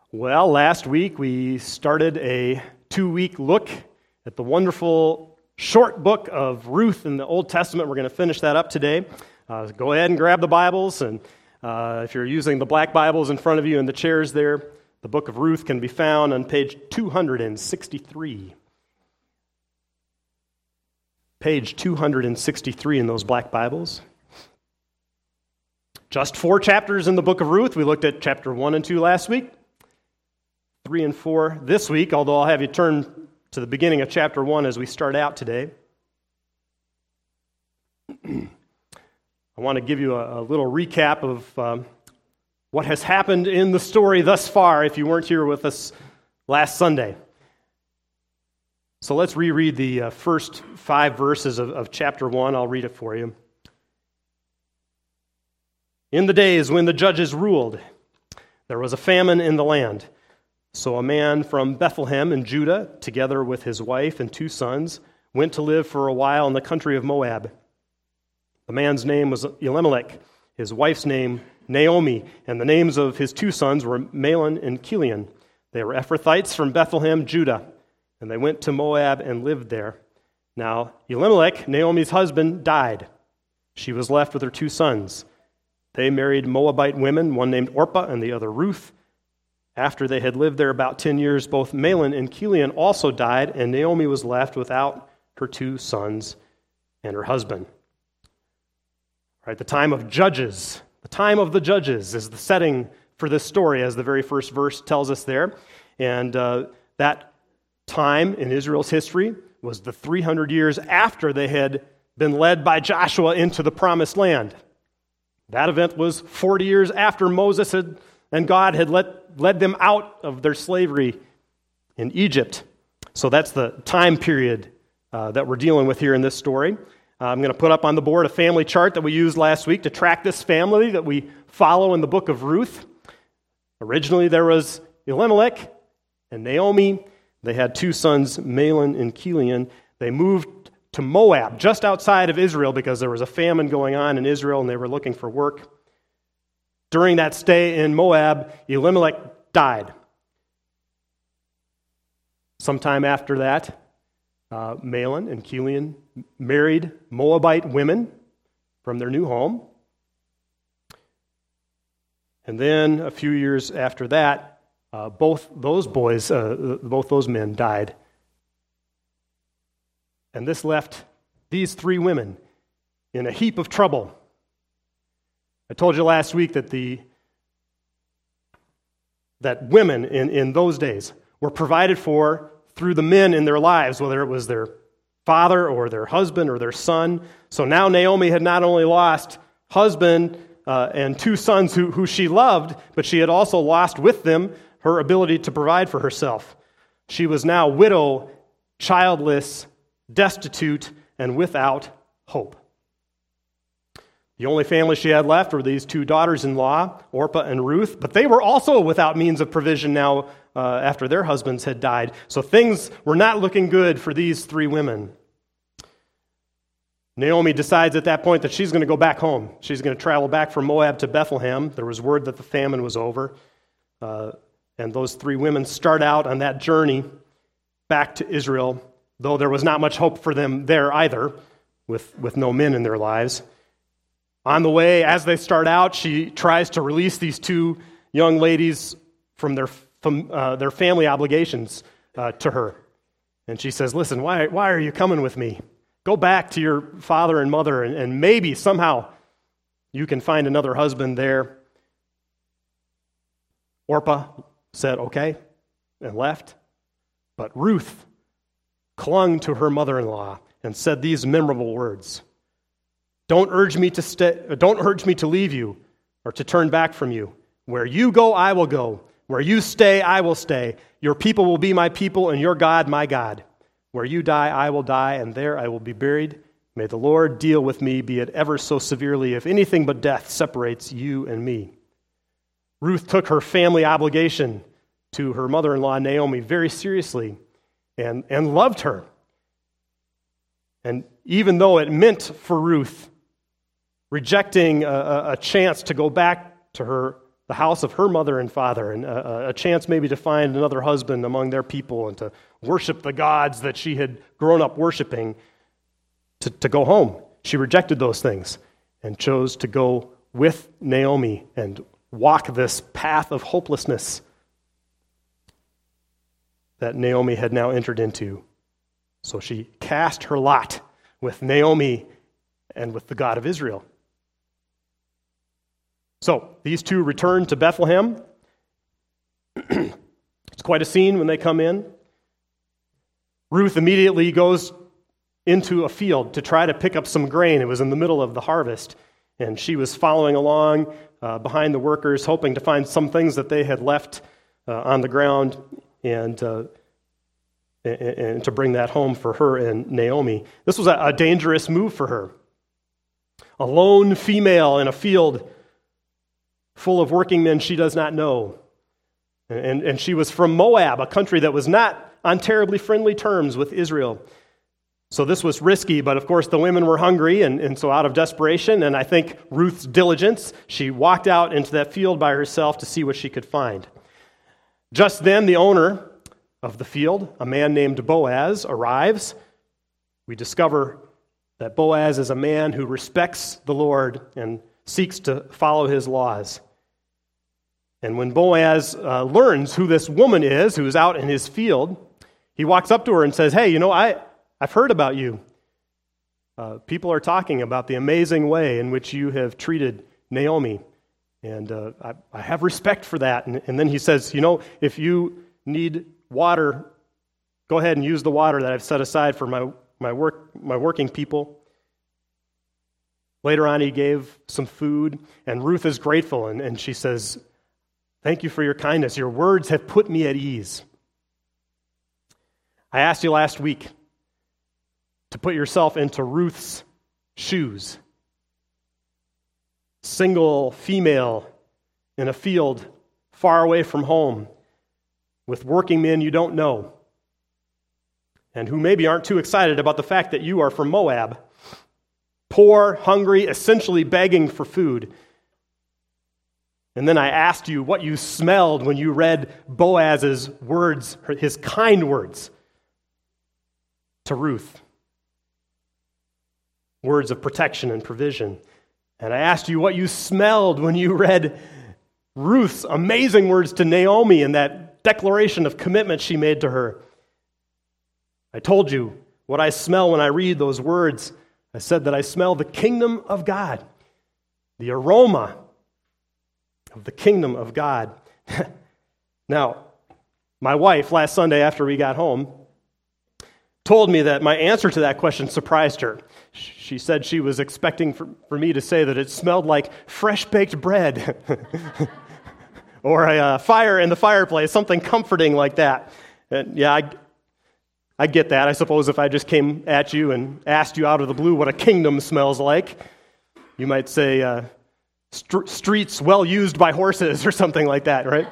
Well, last week we started a 2-week look at the wonderful short book of Ruth in the Old Testament. We're going to finish that up today. Go ahead and grab the Bibles, and if you're using the black Bibles in front of you in the chairs there, the book of Ruth can be found on page 263. Page 263 in those black Bibles. Just 4 chapters in the book of Ruth. We looked at chapter 1 and 2 last week. 3 and 4 this week, although I'll have you turn to the beginning of chapter 1 as we start out today. I want to give you a little recap of what has happened in the story thus far if you weren't here with us last Sunday. So let's reread the first 5 verses of chapter 1. I'll read it for you. In the days when the judges ruled, there was a famine in the land. So a man from Bethlehem in Judah, together with his wife and 2 sons, went to live for a while in the country of Moab. The man's name was Elimelech, his wife's name Naomi, and the names of his 2 sons were Mahlon and Chilion. They were Ephrathites from Bethlehem, Judah, and they went to Moab and lived there. Now Elimelech, Naomi's husband, died. She was left with her 2 sons. They married Moabite women, one named Orpah and the other Ruth. After they had lived there about 10 years, both Mahlon and Chilion also died, and Naomi was left without her 2 sons and her husband. All right, the time of Judges. The time of the Judges is the setting for this story, as the very first verse tells us there. And that time in Israel's history was the 300 years after they had been led by Joshua into the Promised Land. That event was 40 years after Moses and God had led them out of their slavery in Egypt. So that's the time period that we're dealing with here in this story. I'm going to put up on the board a family chart that we used last week to track this family that we follow in the book of Ruth. Originally there was Elimelech and Naomi. They had 2 sons, Mahlon and Chilion. They moved to Moab, just outside of Israel, because there was a famine going on in Israel and they were looking for work. During that stay in Moab, Elimelech died. Sometime after that, Mahlon and Chilion married Moabite women from their new home. And then a few years after that, both those men died. And this left these 3 women in a heap of trouble. I told you last week that women in those days were provided for through the men in their lives, whether it was their father or their husband or their son. So now Naomi had not only lost husband and 2 sons who she loved, but she had also lost with them her ability to provide for herself. She was now widow, childless, destitute, and without hope. The only family she had left were these 2 daughters-in-law, Orpah and Ruth, but they were also without means of provision now after their husbands had died. So things were not looking good for these 3 women. Naomi decides at that point that she's going to go back home. She's going to travel back from Moab to Bethlehem. There was word that the famine was over. And those 3 women start out on that journey back to Israel, though there was not much hope for them there either, with no men in their lives. On the way, as they start out, she tries to release these 2 young ladies from their family obligations to her. And she says, listen, why are you coming with me? Go back to your father and mother, and maybe somehow you can find another husband there. Orpah said, okay, and left. But Ruth clung to her mother-in-law and said these memorable words: Don't urge me to leave you or to turn back from you. Where you go, I will go. Where you stay, I will stay. Your people will be my people, and your God, my God. Where you die, I will die, and there I will be buried. May the Lord deal with me, be it ever so severely, if anything but death separates you and me. Ruth took her family obligation to her mother-in-law, Naomi, very seriously and loved her. And even though it meant for Ruth rejecting a chance to go back to her the house of her mother and father, and a chance maybe to find another husband among their people and to worship the gods that she had grown up worshiping, to go home. She rejected those things and chose to go with Naomi and walk this path of hopelessness that Naomi had now entered into. So she cast her lot with Naomi and with the God of Israel. So these two return to Bethlehem. It's quite a scene when they come in. Ruth immediately goes into a field to try to pick up some grain. It was in the middle of the harvest, and she was following along behind the workers, hoping to find some things that they had left on the ground and to bring that home for her and Naomi. This was a dangerous move for her. A lone female in a field full of working men she does not know. And she was from Moab, a country that was not on terribly friendly terms with Israel. So this was risky, but of course the women were hungry, and so out of desperation, and I think Ruth's diligence, she walked out into that field by herself to see what she could find. Just then, the owner of the field, a man named Boaz, arrives. We discover that Boaz is a man who respects the Lord and seeks to follow his laws. And when Boaz learns who this woman is who is out in his field, he walks up to her and says, "Hey, I've heard about you. People are talking about the amazing way in which you have treated Naomi, and I have respect for that." And then he says, if you need water, go ahead and use the water that I've set aside for my working people. Later on, he gave some food, and Ruth is grateful, and she says, "Thank you for your kindness. Your words have put me at ease." I asked you last week to put yourself into Ruth's shoes. Single female in a field far away from home with working men you don't know and who maybe aren't too excited about the fact that you are from Moab. Poor, hungry, essentially begging for food. And then I asked you what you smelled when you read Boaz's words, his kind words to Ruth. Words of protection and provision. And I asked you what you smelled when you read Ruth's amazing words to Naomi and that declaration of commitment she made to her. I told you what I smell when I read those words. I said that I smell the kingdom of God, the aroma of the kingdom of God. Now, my wife, last Sunday after we got home, told me that my answer to that question surprised her. She said she was expecting for me to say that it smelled like fresh-baked bread or a fire in the fireplace, something comforting like that. And yeah, I get that. I suppose if I just came at you and asked you out of the blue what a kingdom smells like, you might say streets well used by horses or something like that, right?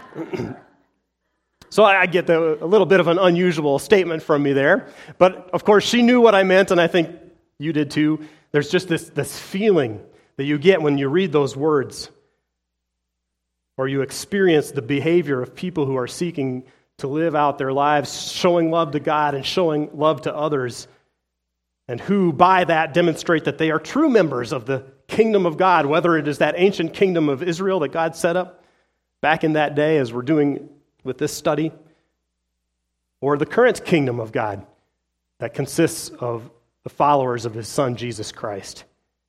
So I get a little bit of an unusual statement from me there. But of course, she knew what I meant, and I think you did too. There's just this feeling that you get when you read those words, or you experience the behavior of people who are seeking to live out their lives, showing love to God and showing love to others, and who by that demonstrate that they are true members of the kingdom of God, whether it is that ancient kingdom of Israel that God set up back in that day, as we're doing with this study, or the current kingdom of God that consists of the followers of his Son, Jesus Christ.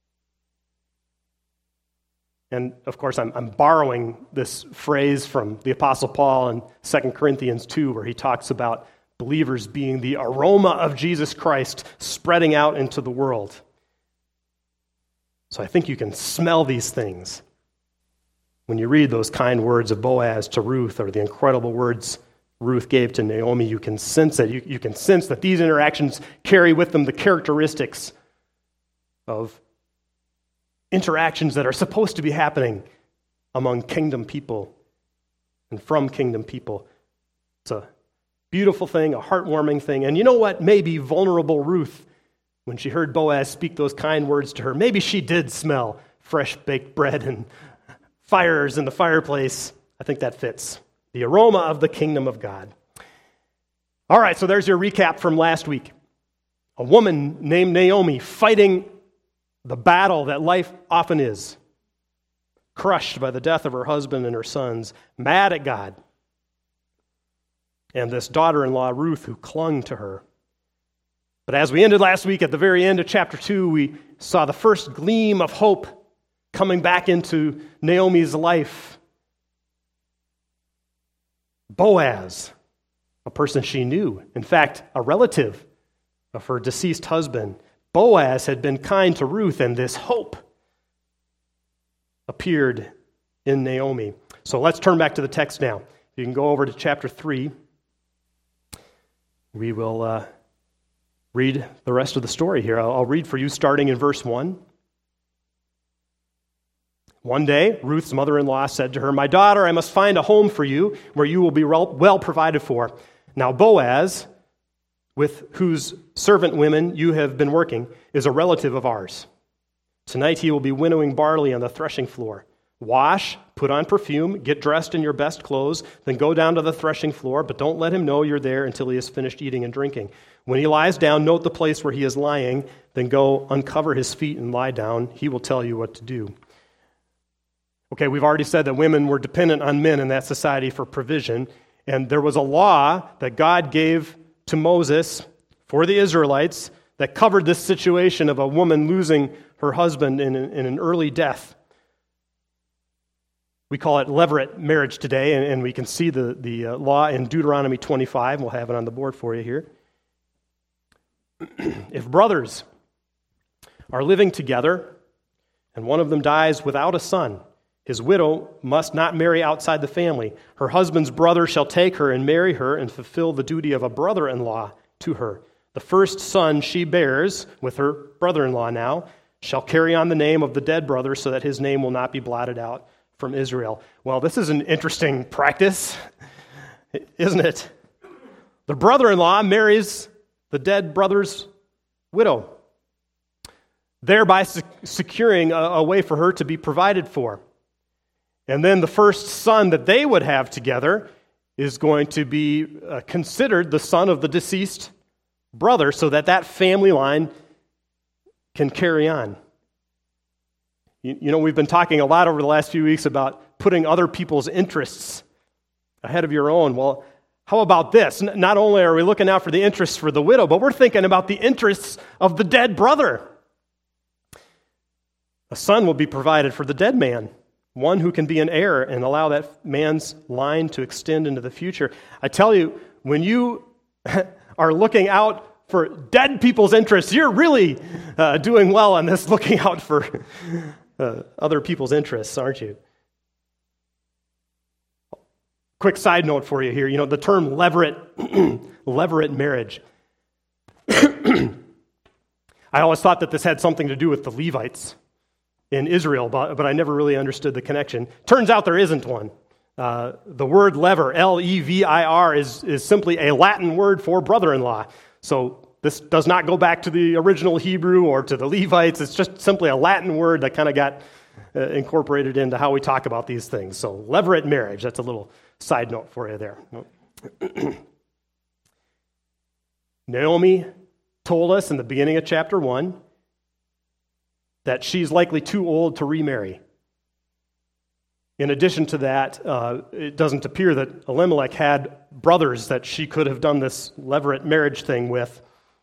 And of course, I'm borrowing this phrase from the Apostle Paul in 2 Corinthians 2, where he talks about believers being the aroma of Jesus Christ spreading out into the world. So I think you can smell these things when you read those kind words of Boaz to Ruth, or the incredible words Ruth gave to Naomi. You can sense it. You can sense that these interactions carry with them the characteristics of interactions that are supposed to be happening among kingdom people and from kingdom people. It's a beautiful thing, a heartwarming thing. And you know what? Maybe vulnerable Ruth, when she heard Boaz speak those kind words to her, maybe she did smell fresh baked bread and fires in the fireplace, I think that fits. The aroma of the kingdom of God. All right, so there's your recap from last week. A woman named Naomi fighting the battle that life often is. Crushed by the death of her husband and her sons, mad at God. And this daughter-in-law, Ruth, who clung to her. But as we ended last week, at the very end of chapter 2, we saw the first gleam of hope coming back into Naomi's life. Boaz, a person she knew, in fact, a relative of her deceased husband. Boaz had been kind to Ruth, and this hope appeared in Naomi. So let's turn back to the text now. You can go over to chapter 3. We will read the rest of the story here. I'll read for you starting in verse 1. One day, Ruth's mother-in-law said to her, "My daughter, I must find a home for you where you will be well provided for." Now Boaz, with whose servant women you have been working, is a relative of ours. Tonight he will be winnowing barley on the threshing floor. Wash, put on perfume, get dressed in your best clothes, then go down to the threshing floor, but don't let him know you're there until he has finished eating and drinking. When he lies down, note the place where he is lying, then go uncover his feet and lie down. He will tell you what to do. Okay, we've already said that women were dependent on men in that society for provision, and there was a law that God gave to Moses for the Israelites that covered this situation of a woman losing her husband in an early death. We call it levirate marriage today, and we can see the law in Deuteronomy 25. We'll have it on the board for you here. If brothers are living together and one of them dies without a son, his widow must not marry outside the family. Her husband's brother shall take her and marry her and fulfill the duty of a brother-in-law to her. The first son she bears, with her brother-in-law now, shall carry on the name of the dead brother so that his name will not be blotted out from Israel. Well, this is an interesting practice, isn't it? The brother-in-law marries the dead brother's widow, thereby securing a way for her to be provided for. And then the first son that they would have together is going to be considered the son of the deceased brother so that family line can carry on. You know, we've been talking a lot over the last few weeks about putting other people's interests ahead of your own. Well, how about this? Not only are we looking out for the interests for the widow, but we're thinking about the interests of the dead brother. A son will be provided for the dead man, one who can be an heir and allow that man's line to extend into the future. I tell you, when you are looking out for dead people's interests, you're really doing well on this, looking out for other people's interests, aren't you? Quick side note for you here. You know, the term levirate marriage. I always thought that this had something to do with the Levites in Israel, but I never really understood the connection. Turns out there isn't one. The word lever, L-E-V-I-R, is simply a Latin word for brother-in-law. So this does not go back to the original Hebrew or to the Levites. It's just simply a Latin word that kind of got incorporated into how we talk about these things. So levirate marriage, that's a little side note for you there. Naomi told us in the beginning of chapter 1 that she's likely too old to remarry. In addition to that, it doesn't appear that Elimelech had brothers that she could have done this levirate marriage thing with.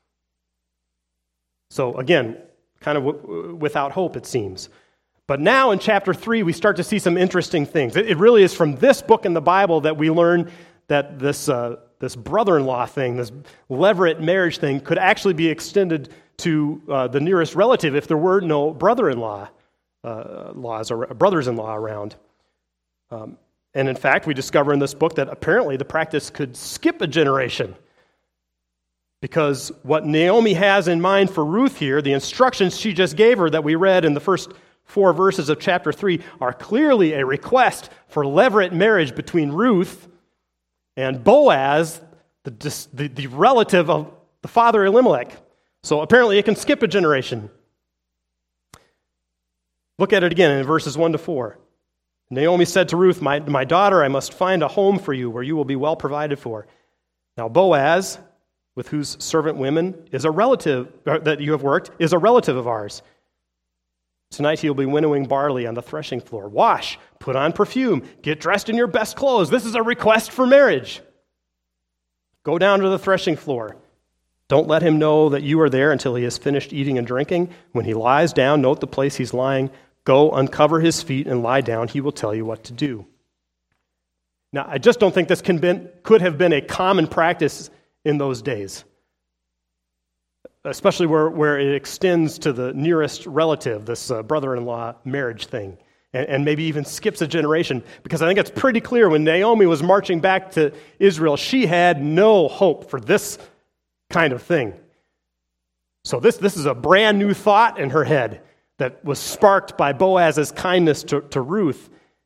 So again, kind of without hope, it seems. But now in chapter 3, we start to see some interesting things. It really is from this book in the Bible that we learn that this brother-in-law thing, this levirate marriage thing, could actually be extended to the nearest relative if there were no brother-in-law laws or brothers-in-law around. And in fact, we discover in this book that apparently the practice could skip a generation. Because what Naomi has in mind for Ruth here, the instructions she just gave her that we read in the first 4 verses of chapter 3, are clearly a request for levirate marriage between Ruth and Boaz, the relative of the father Elimelech. So apparently it can skip a generation. Look at it again in verses 1 to 4. Naomi said to Ruth, my daughter, I must find a home for you where you will be well provided for. Now Boaz, with whose servant women is a relative that you have worked, is a relative of ours. Tonight he will be winnowing barley on the threshing floor. Wash, put on perfume, get dressed in your best clothes. This is a request for marriage. Go down to the threshing floor. Don't let him know that you are there until he has finished eating and drinking. When he lies down, note the place he's lying. Go uncover his feet and lie down. He will tell you what to do. Now, I just don't think this could have been a common practice in those days, especially where it extends to the nearest relative, this brother-in-law marriage thing, and maybe even skips a generation, because I think it's pretty clear when Naomi was marching back to Israel, she had no hope for this kind of thing. So this is a brand new thought in her head that was sparked by Boaz's kindness to Ruth.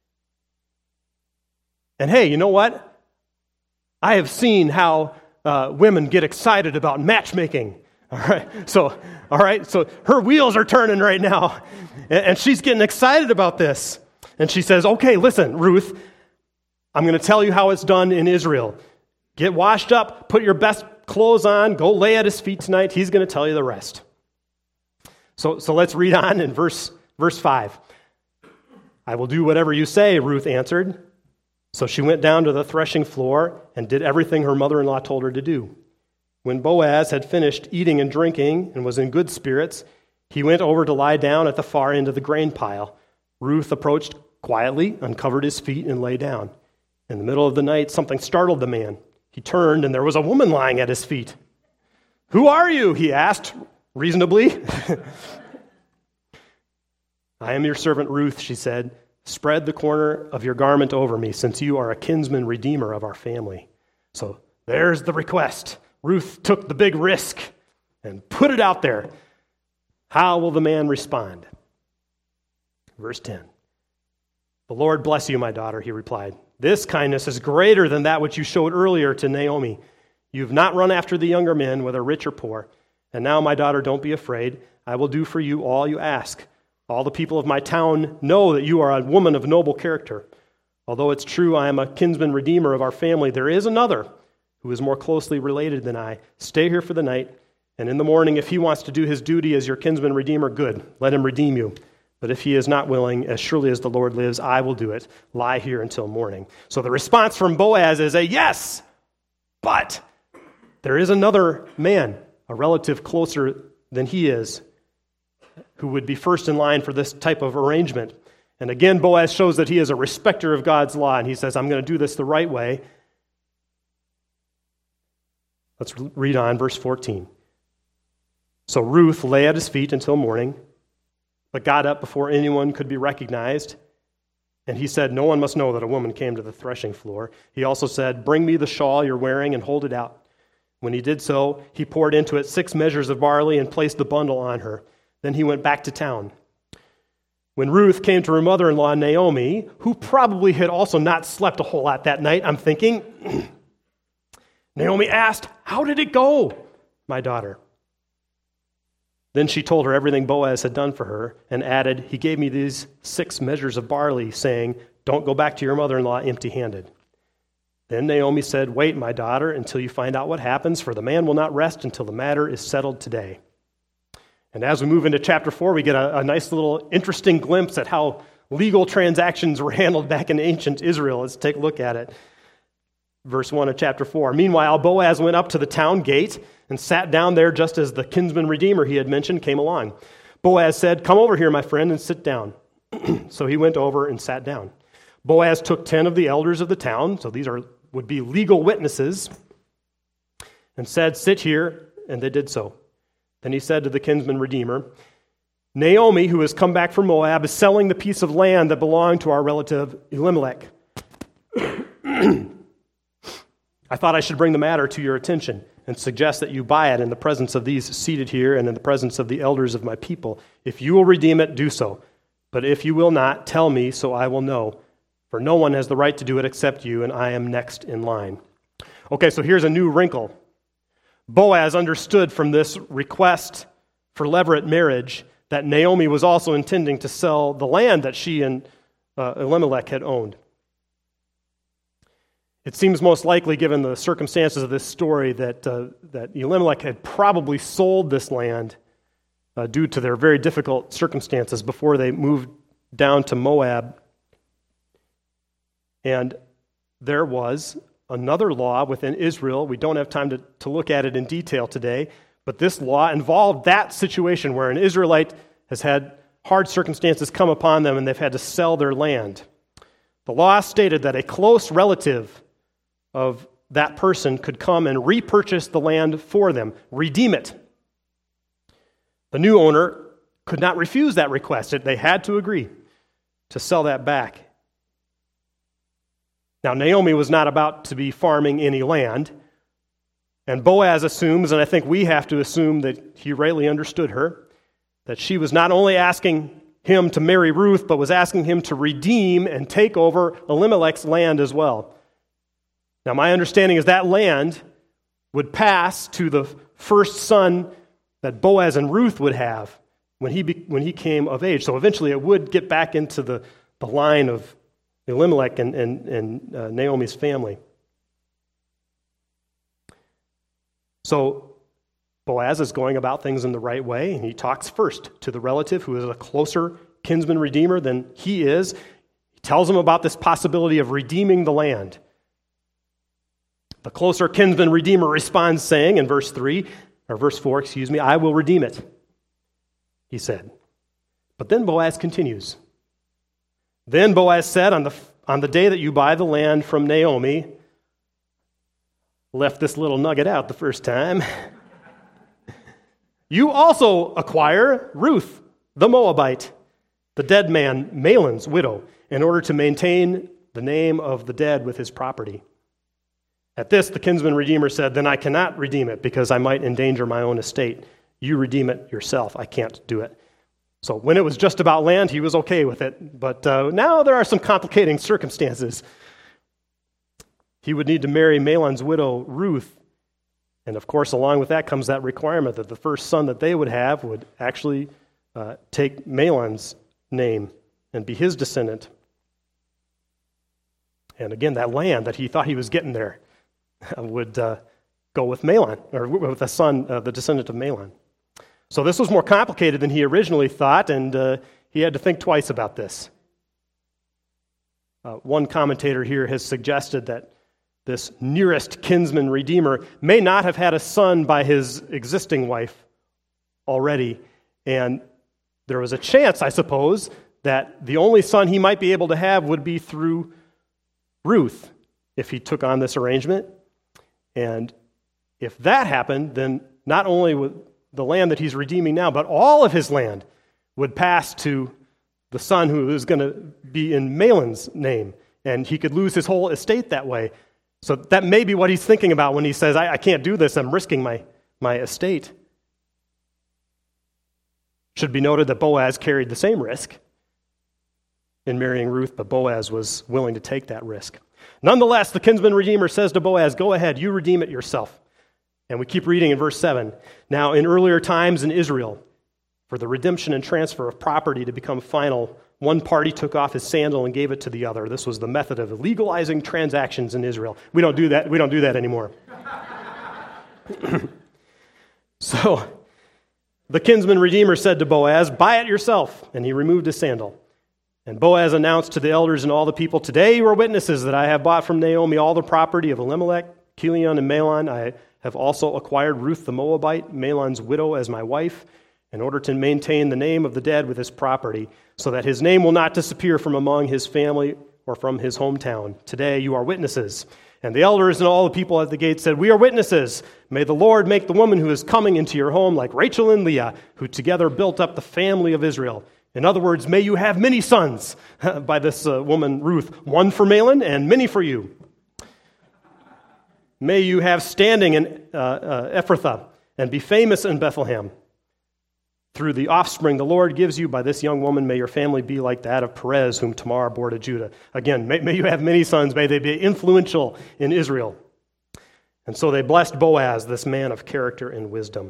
And hey, you know what? I have seen how women get excited about matchmaking. All right, so her wheels are turning right now, and she's getting excited about this. And she says, okay, listen, Ruth, I'm going to tell you how it's done in Israel. Get washed up, put your best clothes on, go lay at his feet tonight. He's going to tell you the rest. So let's read on in verse 5. I will do whatever you say, Ruth answered. So she went down to the threshing floor and did everything her mother-in-law told her to do. When Boaz had finished eating and drinking and was in good spirits, he went over to lie down at the far end of the grain pile. Ruth approached quietly, uncovered his feet, and lay down. In the middle of the night, something startled the man. He turned, and there was a woman lying at his feet. Who are you? He asked, reasonably. I am your servant Ruth, she said. Spread the corner of your garment over me, since you are a kinsman redeemer of our family. So there's the request. Ruth took the big risk and put it out there. How will the man respond? Verse 10. The Lord bless you, my daughter, he replied. This kindness is greater than that which you showed earlier to Naomi. You've not run after the younger men, whether rich or poor. And now, my daughter, don't be afraid. I will do for you all you ask. All the people of my town know that you are a woman of noble character. Although it's true I am a kinsman redeemer of our family, there is another who is more closely related than I. Stay here for the night, and in the morning, if he wants to do his duty as your kinsman redeemer, good, let him redeem you. But if he is not willing, as surely as the Lord lives, I will do it. Lie here until morning. So the response from Boaz is a yes, but there is another man, a relative closer than he is, who would be first in line for this type of arrangement. And again, Boaz shows that he is a respecter of God's law, and he says, I'm going to do this the right way. Let's read on, verse 14. So Ruth lay at his feet until morning, but got up before anyone could be recognized. And he said, no one must know that a woman came to the threshing floor. He also said, bring me the shawl you're wearing and hold it out. When he did so, he poured into it 6 measures of barley and placed the bundle on her. Then he went back to town. When Ruth came to her mother-in-law, Naomi, who probably had also not slept a whole lot that night, I'm thinking, Naomi asked, how did it go, my daughter? Then she told her everything Boaz had done for her and added, he gave me these 6 measures of barley, saying, don't go back to your mother-in-law empty-handed. Then Naomi said, wait, my daughter, until you find out what happens, for the man will not rest until the matter is settled today. And as we move into chapter 4, we get a nice little interesting glimpse at how legal transactions were handled back in ancient Israel. Let's take a look at it. Verse 1 of chapter 4. Meanwhile, Boaz went up to the town gate and sat down there just as the kinsman redeemer he had mentioned came along. Boaz said, come over here, my friend, and sit down. So he went over and sat down. Boaz took 10 of the elders of the town, so these would be legal witnesses, and said, sit here, and they did so. Then he said to the kinsman redeemer, Naomi, who has come back from Moab, is selling the piece of land that belonged to our relative Elimelech. I thought I should bring the matter to your attention and suggest that you buy it in the presence of these seated here and in the presence of the elders of my people. If you will redeem it, do so. But if you will not, tell me so I will know. For no one has the right to do it except you, and I am next in line. Okay, so here's a new wrinkle. Boaz understood from this request for levirate marriage that Naomi was also intending to sell the land that she and Elimelech had owned. It seems most likely, given the circumstances of this story, that Elimelech had probably sold this land due to their very difficult circumstances before they moved down to Moab. And there was another law within Israel. We don't have time to look at it in detail today, but this law involved that situation where an Israelite has had hard circumstances come upon them and they've had to sell their land. The law stated that a close relative of that person could come and repurchase the land for them, redeem it. The new owner could not refuse that request. They had to agree to sell that back. Now, Naomi was not about to be farming any land, and Boaz assumes, and I think we have to assume that he rightly understood her, that she was not only asking him to marry Ruth, but was asking him to redeem and take over Elimelech's land as well. Now, my understanding is that land would pass to the first son that Boaz and Ruth would have when he came of age. So eventually it would get back into the line of Elimelech and Naomi's family. So Boaz is going about things in the right way, and he talks first to the relative who is a closer kinsman redeemer than he is. He tells him about this possibility of redeeming the land. The closer kinsman redeemer responds saying in verse 4, I will redeem it, he said. But then Boaz continues. Then Boaz said, on the day that you buy the land from Naomi, left this little nugget out the first time, you also acquire Ruth, the Moabite, the dead man, Mahlon's widow, in order to maintain the name of the dead with his property. At this, the kinsman redeemer said, then I cannot redeem it because I might endanger my own estate. You redeem it yourself. I can't do it. So when it was just about land, he was okay with it. But now there are some complicating circumstances. He would need to marry Mahlon's widow, Ruth. And of course, along with that comes that requirement that the first son that they would have would actually take Mahlon's name and be his descendant. And again, that land that he thought he was getting there would go with Mahlon, or with the son, the descendant of Mahlon. So this was more complicated than he originally thought, and he had to think twice about this. One commentator here has suggested that this nearest kinsman redeemer may not have had a son by his existing wife already, and there was a chance, I suppose, that the only son he might be able to have would be through Ruth if he took on this arrangement. And if that happened, then not only would the land that he's redeeming now, but all of his land would pass to the son who is going to be in Mahlon's name, and he could lose his whole estate that way. So that may be what he's thinking about when he says, I can't do this, I'm risking my estate. Should be noted that Boaz carried the same risk in marrying Ruth, but Boaz was willing to take that risk. Nonetheless, the kinsman redeemer says to Boaz, go ahead, you redeem it yourself. And we keep reading in verse 7. Now, in earlier times in Israel, for the redemption and transfer of property to become final, one party took off his sandal and gave it to the other. This was the method of legalizing transactions in Israel. We don't do that. We don't do that anymore. So the kinsman redeemer said to Boaz, buy it yourself. And he removed his sandal. And Boaz announced to the elders and all the people, today you are witnesses that I have bought from Naomi all the property of Elimelech, Chilion, and Mahlon. I have also acquired Ruth the Moabite, Mahlon's widow, as my wife, in order to maintain the name of the dead with his property, so that his name will not disappear from among his family or from his hometown. Today you are witnesses. And the elders and all the people at the gate said, we are witnesses. May the Lord make the woman who is coming into your home like Rachel and Leah, who together built up the family of Israel. In other words, may you have many sons by this woman Ruth, one for Mahlon and many for you. May you have standing in Ephrathah and be famous in Bethlehem. Through the offspring the Lord gives you by this young woman, may your family be like that of Perez, whom Tamar bore to Judah. Again, may you have many sons, may they be influential in Israel. And so they blessed Boaz, this man of character and wisdom.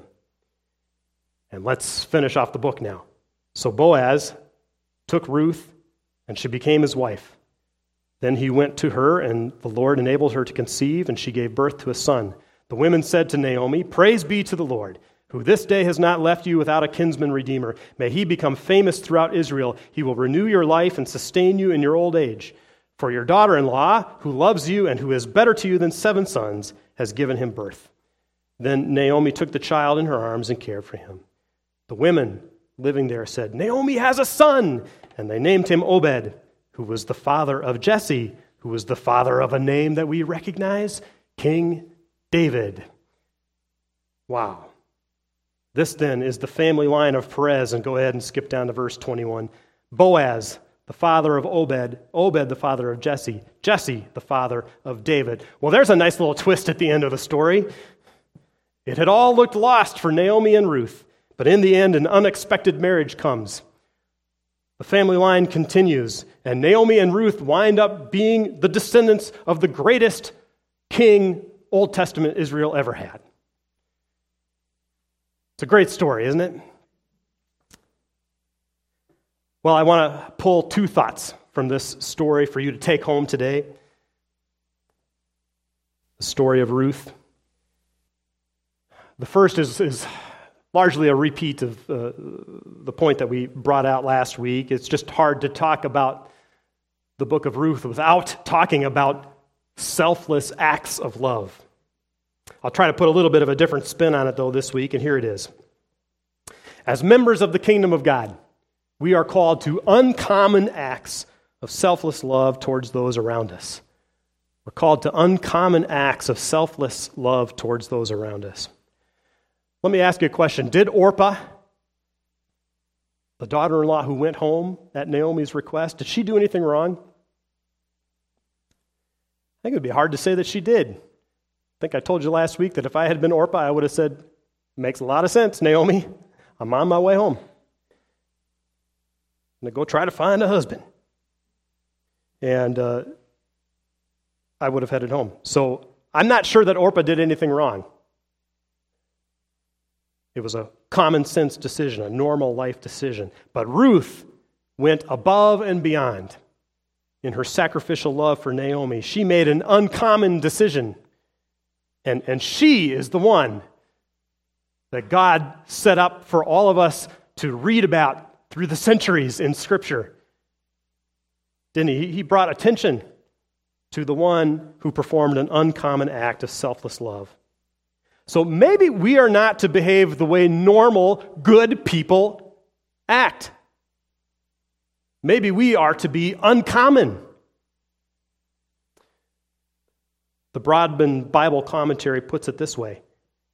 And let's finish off the book now. So Boaz took Ruth and she became his wife. Then he went to her, and the Lord enabled her to conceive, and she gave birth to a son. The women said to Naomi, "Praise be to the Lord, who this day has not left you without a kinsman redeemer. May he become famous throughout Israel. He will renew your life and sustain you in your old age. For your daughter-in-law, who loves you and who is better to you than 7 sons, has given him birth." Then Naomi took the child in her arms and cared for him. The women living there said, "Naomi has a son," and they named him Obed, who was the father of Jesse, who was the father of a name that we recognize, King David. Wow. This then is the family line of Perez, and go ahead and skip down to verse 21. Boaz, the father of Obed, Obed the father of Jesse, Jesse the father of David. Well, there's a nice little twist at the end of the story. It had all looked lost for Naomi and Ruth, but in the end, an unexpected marriage comes. The family line continues, and Naomi and Ruth wind up being the descendants of the greatest king Old Testament Israel ever had. It's a great story, isn't it? Well, I want to pull 2 thoughts from this story for you to take home today. The story of Ruth. The first is largely a repeat of the point that we brought out last week. It's just hard to talk about the book of Ruth without talking about selfless acts of love. I'll try to put a little bit of a different spin on it, though, this week, and here it is. As members of the kingdom of God, we are called to uncommon acts of selfless love towards those around us. We're called to uncommon acts of selfless love towards those around us. Let me ask you a question. Did Orpah, the daughter-in-law who went home at Naomi's request, did she do anything wrong? I think it would be hard to say that she did. I think I told you last week that if I had been Orpah, I would have said, "Makes a lot of sense, Naomi. I'm on my way home. I'm going to go try to find a husband." And I would have headed home. So I'm not sure that Orpah did anything wrong. It was a common sense decision, a normal life decision. But Ruth went above and beyond in her sacrificial love for Naomi. She made an uncommon decision. And she is the one that God set up for all of us to read about through the centuries in Scripture. Didn't he? He brought attention to the one who performed an uncommon act of selfless love. So maybe we are not to behave the way normal, good people act. Maybe we are to be uncommon. The Broadman Bible Commentary puts it this way.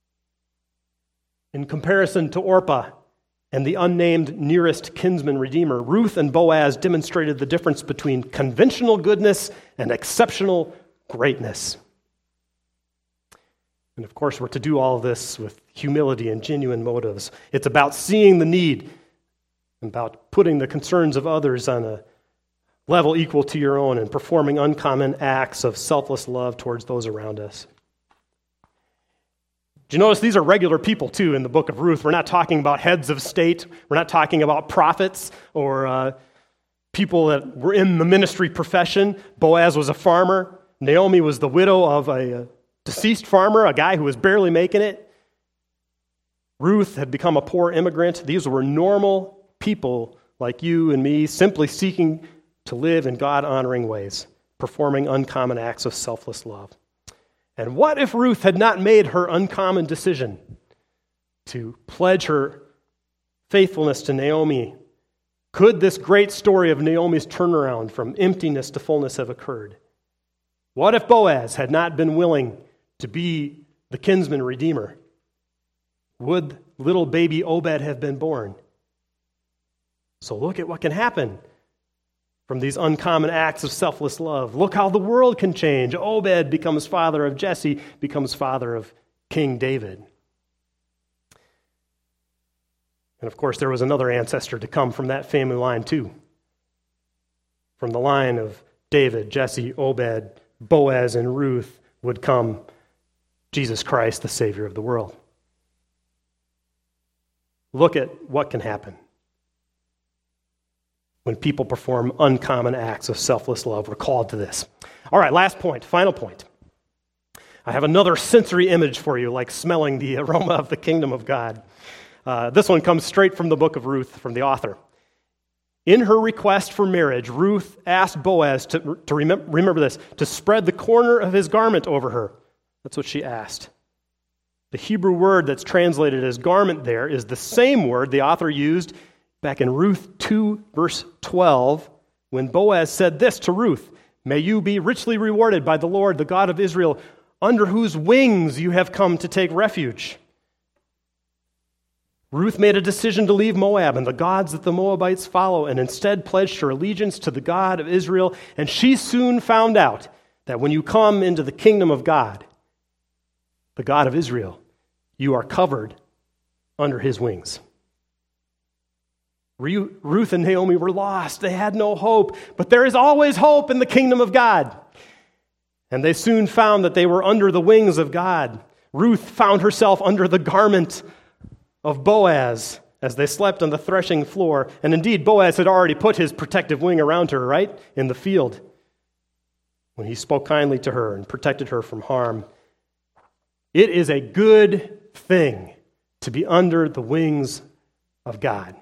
In comparison to Orpah and the unnamed nearest kinsman redeemer, Ruth and Boaz demonstrated the difference between conventional goodness and exceptional greatness. And of course, we're to do all of this with humility and genuine motives. It's about seeing the need, about putting the concerns of others on a level equal to your own, and performing uncommon acts of selfless love towards those around us. Do you notice these are regular people, too, in the book of Ruth? We're not talking about heads of state. We're not talking about prophets or people that were in the ministry profession. Boaz was a farmer. Naomi was the widow of a deceased farmer, a guy who was barely making it. Ruth had become a poor immigrant. These were normal people like you and me, simply seeking to live in God-honoring ways, performing uncommon acts of selfless love. And what if Ruth had not made her uncommon decision to pledge her faithfulness to Naomi? Could this great story of Naomi's turnaround from emptiness to fullness have occurred? What if Boaz had not been willing to be the kinsman redeemer? Would little baby Obed have been born? So look at what can happen from these uncommon acts of selfless love. Look how the world can change. Obed becomes father of Jesse, becomes father of King David. And of course, there was another ancestor to come from that family line too. From the line of David, Jesse, Obed, Boaz, and Ruth would come Jesus Christ, the Savior of the world. Look at what can happen. when people perform uncommon acts of selfless love. We're called to this. All right, last point, final point. I have another sensory image for you, like smelling the aroma of the kingdom of God. This one comes straight from the book of Ruth, from the author. In her request for marriage, Ruth asked Boaz to remember this, to spread the corner of his garment over her. That's what she asked. The Hebrew word that's translated as garment there is the same word the author used back in Ruth 2, verse 12, when Boaz said this to Ruth, "May you be richly rewarded by the Lord, the God of Israel, under whose wings you have come to take refuge." Ruth made a decision to leave Moab and the gods that the Moabites follow, and instead pledged her allegiance to the God of Israel. And she soon found out that when you come into the kingdom of God, the God of Israel, you are covered under his wings. Ruth and Naomi were lost. They had no hope, but there is always hope in the kingdom of God. And they soon found that they were under the wings of God. Ruth found herself under the garment of Boaz as they slept on the threshing floor. And indeed, Boaz had already put his protective wing around her, right, in the field, when he spoke kindly to her and protected her from harm. It is a good thing to be under the wings of God.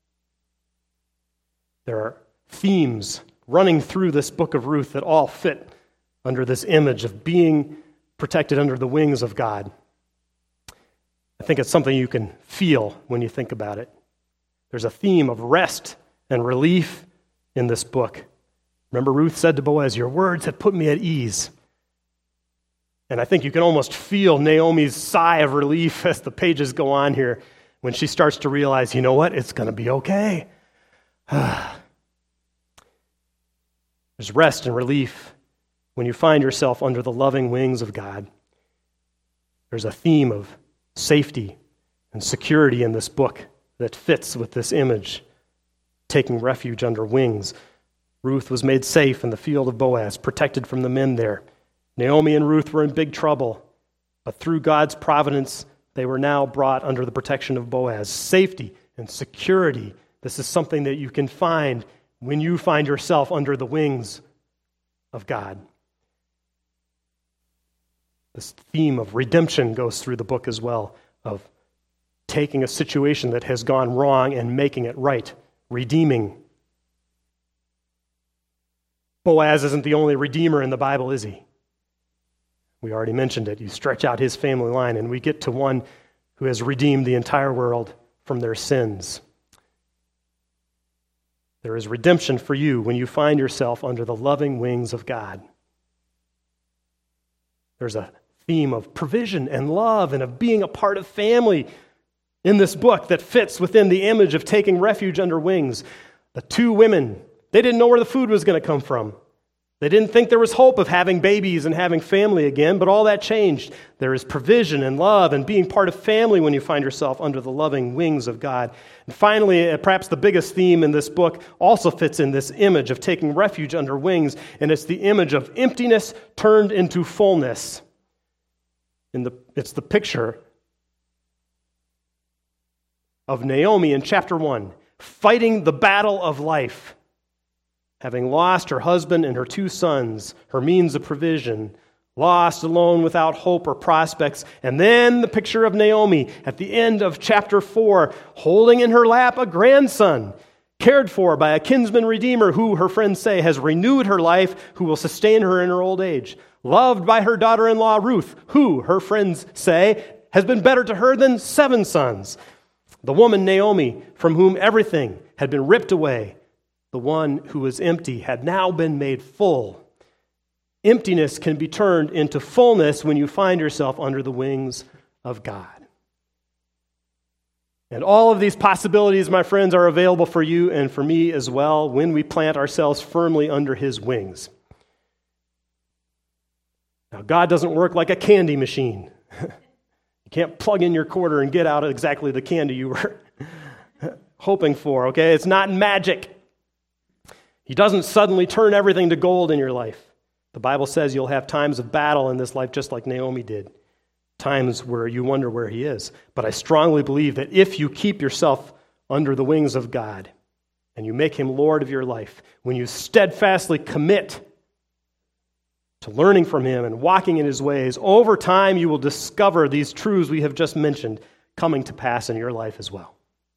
There are themes running through this book of Ruth that all fit under this image of being protected under the wings of God. I think it's something you can feel when you think about it. There's a theme of rest and relief in this book. Remember, Ruth said to Boaz, "Your words have put me at ease." And I think you can almost feel Naomi's sigh of relief as the pages go on here when she starts to realize, you know what, it's going to be okay. There's rest and relief when you find yourself under the loving wings of God. There's a theme of safety and security in this book that fits with this image, taking refuge under wings. Ruth was made safe in the field of Boaz, protected from the men there. Naomi and Ruth were in big trouble, but through God's providence, they were now brought under the protection of Boaz. Safety and security. This is something that you can find when you find yourself under the wings of God. This theme of redemption goes through the book as well, of taking a situation that has gone wrong and making it right, redeeming. Boaz isn't the only redeemer in the Bible, is he? We already mentioned it. You stretch out his family line, and we get to one who has redeemed the entire world from their sins. There is redemption for you when you find yourself under the loving wings of God. There's a theme of provision and love and of being a part of family in this book that fits within the image of taking refuge under wings. The two women, they didn't know where the food was going to come from. They didn't think there was hope of having babies and having family again, but all that changed. There is provision and love and being part of family when you find yourself under the loving wings of God. And finally, perhaps the biggest theme in this book also fits in this image of taking refuge under wings, and it's the image of emptiness turned into fullness. It's the picture of Naomi in chapter 1, fighting the battle of life. Having lost her husband and her two sons, her means of provision, lost, alone, without hope or prospects. And then the picture of Naomi at the end of chapter 4, holding in her lap a grandson, cared for by a kinsman redeemer who, her friends say, has renewed her life, who will sustain her in her old age. Loved by her daughter-in-law Ruth, who, her friends say, has been better to her than 7 sons. The woman Naomi, from whom everything had been ripped away, the one who was empty had now been made full. Emptiness can be turned into fullness when you find yourself under the wings of God. And all of these possibilities, my friends, are available for you and for me as well when we plant ourselves firmly under his wings. Now, God doesn't work like a candy machine. You can't plug in your quarter and get out exactly the candy you were hoping for, okay? It's not magic. He doesn't suddenly turn everything to gold in your life. The Bible says you'll have times of battle in this life just like Naomi did. Times where you wonder where he is. But I strongly believe that if you keep yourself under the wings of God, and you make him Lord of your life, when you steadfastly commit to learning from him and walking in his ways, over time you will discover these truths we have just mentioned coming to pass in your life as well.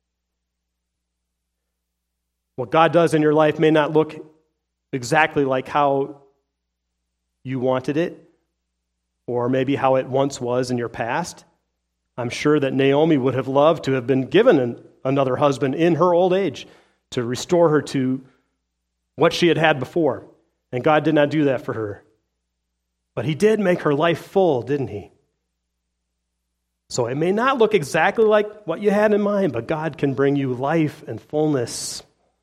What God does in your life may not look exactly like how you wanted it, or maybe how it once was in your past. I'm sure that Naomi would have loved to have been given another husband in her old age to restore her to what she had had before. And God did not do that for her. But he did make her life full, didn't he? So it may not look exactly like what you had in mind, but God can bring you life and fullness.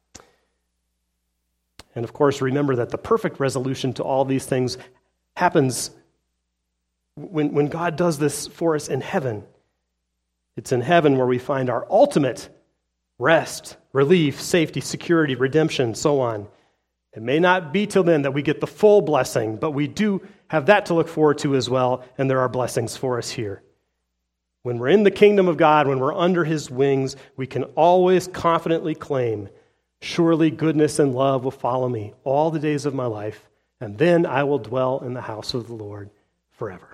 And of course, remember that the perfect resolution to all these things happens when God does this for us in heaven. It's in heaven where we find our ultimate rest, relief, safety, security, redemption, so on. It may not be till then that we get the full blessing, but we do have that to look forward to as well, and there are blessings for us here. When we're in the kingdom of God, when we're under his wings, we can always confidently claim, surely goodness and love will follow me all the days of my life, and then I will dwell in the house of the Lord forever.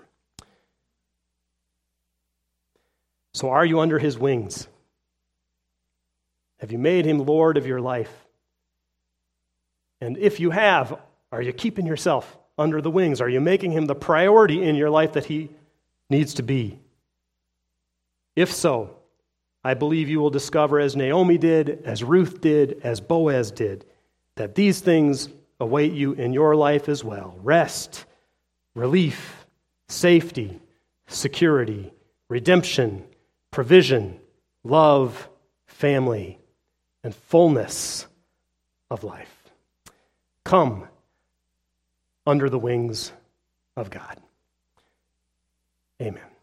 So are you under his wings? Have you made him Lord of your life? And if you have, are you keeping yourself under the wings? Are you making him the priority in your life that he needs to be? If so, I believe you will discover, as Naomi did, as Ruth did, as Boaz did, that these things await you in your life as well. Rest, relief, safety, security, redemption, provision, love, family, and fullness of life. Come under the wings of God. Amen.